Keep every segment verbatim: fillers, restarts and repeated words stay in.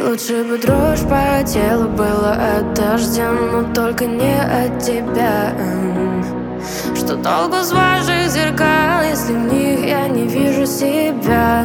Лучше бы дрожь по телу была от дождя, но только не от тебя. Что толку с ваших зеркал, если в них я не вижу себя?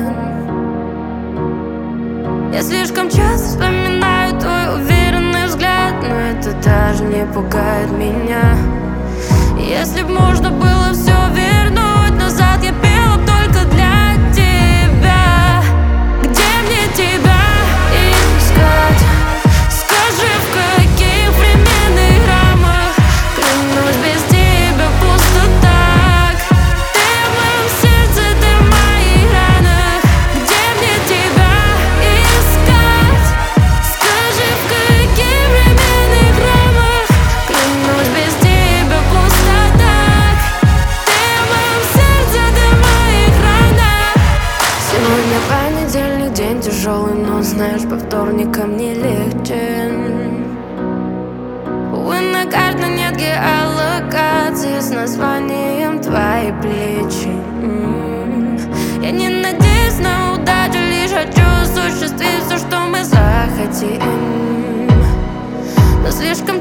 Я слишком часто вспоминаю твой уверенный взгляд, но это даже не пугает меня. Если б можно было все вернуть назад, я пела только для тебя. Где мне тебя искать? Скажи, в каких временных рамах? Клянусь, без тебя пусто так. Ты в моем сердце, ты в моих ранах. Где мне тебя искать? Скажи, в каких временных рамах? Клянусь, без тебя пусто так. Ты в моем сердце, ты в моих ранах. Сегодня понедельник, день тяжелый, но знаешь, по вторникам не легче. Увы, на карте нет геолокации с названием твои плечи. М. Я не надеюсь на удачу, лишь хочу осуществить все, что мы захотим. Но слишком